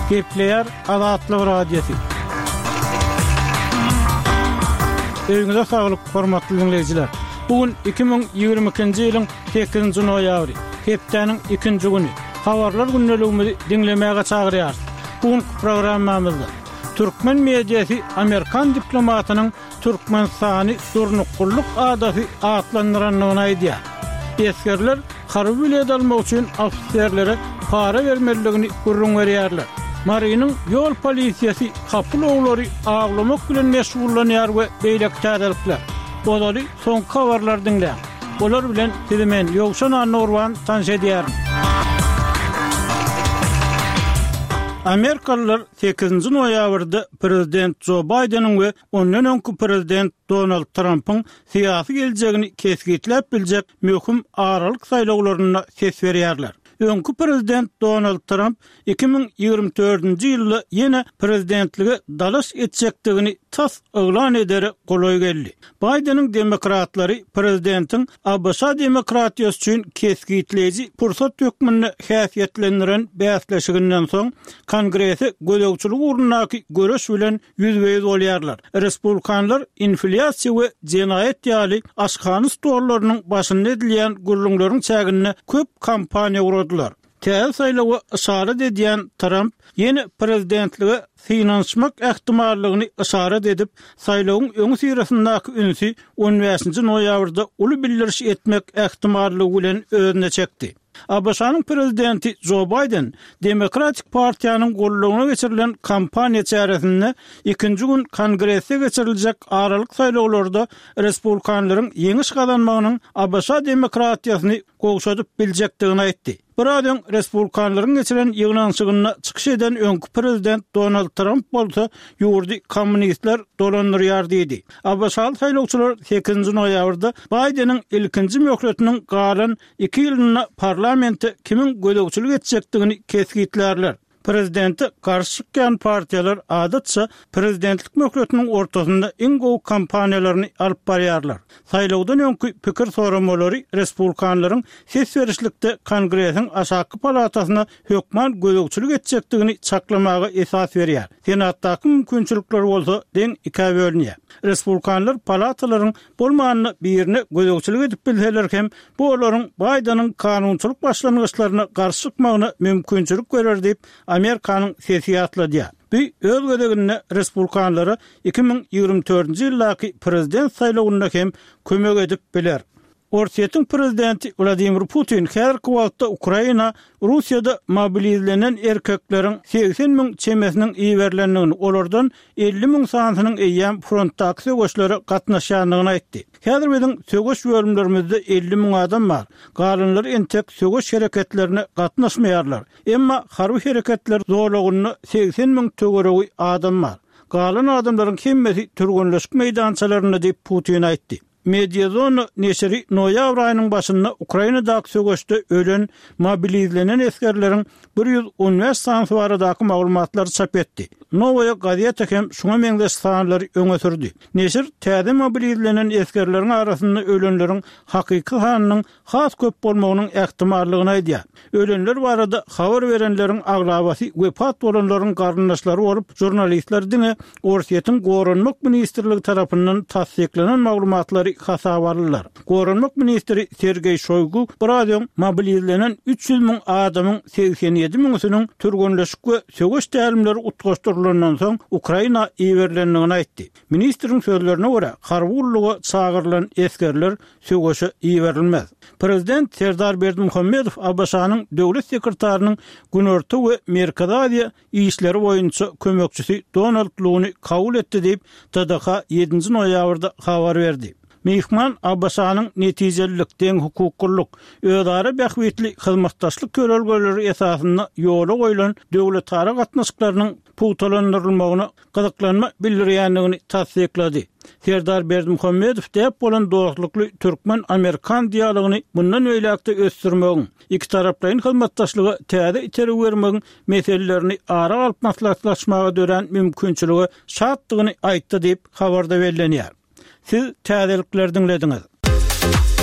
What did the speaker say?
Kepler Azatlyk Radiosu. Öňüňizde saglyk, hormatly dinleyijiler. Bugün 2022-nji ýylyň 8-nji noýabry, hepdeniň 2-nji güni. Habarlar günneligimizi dinlemäge çagyrýar. Bugün programmamyzda Türkmen mediýasy Amerikan diplomatynyň Türkmenistany durnukullyk adaty atlandyranlygyny aýdýar. Eskerler harby bilet almak üçin ofitserlere para bermeligini gurrun berýärler. Marinin yol polisiýasy kapıl oglary aglamak bilen meşgullanýar we beýlek täzelikler. Bolary soňky habarlar dinleýär. Olar bilen men Ýogşan Nurwan tanış edýärim. Amerikalılar 8-nji noýabrda prezident Joe Biden'in we ondan öňkü prezident Donald Trump'ın syýasy geljegini kesgitlep biljek möhüm aralyk saýlawlaryna ses berýärler. Öňkü prezident Donald Trump 2024-nji ýylda ýene prezidentlige dalaş etjekdigini tas oglan ederi golay geldi. Biden'in demokratlary prezidentin USA demokratiýasy üçin kesgitleýiji pursat hökmüni häsiýetlendiren bäsleşiginden soň Kongresi gölegçilik urundaky görüş bilen ýüzbeýiz bolýarlar. Respublikanlar inflyasiýa we jenaýet ýaly aşkany storlarynyň başynda edilýän gurrunlaryň çägine köp kampaniýa gurdular. Täze saýlawy işaret edýän Trump ýeni prezidentlige finansmak ähtimallygyny işaret edip saýlawyň öňü sirasyndaky ünsü 15-nji noýabrda uly bildiriş etmek ähtimallygy bilen özüne çekdi. ABŞ'nın prezidenti Joe Biden, Demokratik Partiýanyň gollugyna geçirilen kampaniýa çäresinde 2-nji gün Kongresse geçiriljek aralyk saýlawlarda Respublikanlaryň ýeňiş gazanmagynyň ABŞ demokratiýasyny gowşadyp biljekdigini aýtdy. Buradan Respublikanlaryň geçiren ýygnançygyna çykyş eden öňkü prezident Donald Trump bolsa ýurdy kommunistler dolandyrýar diýdi. ABŞ saýlawçylar 8-nji noýabrda Biden'in ilkinji möhletiniň galan 2 ýylyna parlamentde kimin gölegçilik etjekdigini kesgitlerler. Prezidenti garşy çykýan partiýalar adatça prezidentlik möhletiniň ortasynda iň gowy kampaniýalaryny alyp barýarlar. Saýlawdan öňkü pikir soramalary respublikanlaryň ses berişlikde Kongresiň aşaky palatasyna hökman gölegçilik etjekdigini çaklamaga esas berýär. Senatdaky mümkinçilikler bolsa deň ikiye bölünýär. Respublikanlar palatalaryň bolmanyny birine gölegçilik edip bilseler hem bu olaryň Biden'ın kanunçylyk başlangyçlaryna garşy çykmagyna mümkinçilik berer diýip Amerikanyň sesiýatlady. Bu öz gödegine Respublikanlara 2024-nji ýyldaky prezident saýlawyna hem kömek edip biler. Orsiýetiň prezidenti Vladimir Putin her wagtda Ukraina, Russiýada mobilizlenen erkekleriň 80 000 çemesiniň iýerlendigini, olardan 50 000 sanynyň eýýän frontdaky sögüşlere gatnaşýanlygyny aýtdy. Häzir biziň sögüş bölümlerimizde 50 000 adam bar. Galanlar entek sögüş hereketlerine gatnaşmaýarlar. Emma harby hereketler zorlugyny 80 000 tögeregi adam bar. Galan adamlaryň hemmesi türgünleşik meýdançalaryna diýip Putin aýtdy. Mediazon neşri noýabr aýynyň başynda Ukrainadaky sögüşde ölen mobilizlenen eskerleriň 115 sany baradaky maglumatlary çap etdi. Novaya gazeta hem şuna meňdeş sanlary öňe sürdi. Neşir täze mobilizlenen eskerleriň arasynda ölenleriň hakyky sanynyň has köp bolmagynyň ähtimallygyny aýdýar. Ölenler barada habar berenleriň aglabasy wepat bolanlaryň garyndaşlary bolup, jurnalistler diňe Orsiýetiň Gorunmak ministrligi tarapyndan tasdiklenen maglumatlary hasabarlylar. Gorunmak ministri Sergey Shoygu buradan mobilizlenen 300 000 adamyň 87 000-synyň türgünleşik we sögüş tälimleri utgaşdyrylanyň soň Ukraina iýerlendigini aýtdy. Ministriň sözlerine görä, harwurluga çagyrılan eskerler sögüşe iýerilmez. Prezident Serdar Berdimuhammedow ABŞ'nyň döwlet sekretarinyň Günorta we Merkezi Aziýa işleri boýunça kömekçisi Donald Luny kabul etdi diýip TDH 7-nji noýabrda habar berdi. Mehman ABŞ'nyň netijelilik, deň hukuklyk, özara bähwetli hyzmatdaşlyk körelgeleri esasynda ýola goýulan döwletara gatnaşyklarynyň puwtalandyrylmagyna gyzyklanma bildirýändigini tasdiklady. Serdar Berdimuhammedow dep bolan dostlukly Türkmen-Amerikan dialogyny bundan öýlekde ösdürmegiň, iki taraplaryň hyzmatdaşlygy täze iterip bermegiň meselelerini ara alyp maslahatlaşmaga dören mümkinçiligi şartdygyny aýtdy diýip habarda bellenýär. Siz täzelikler dinlediňiz.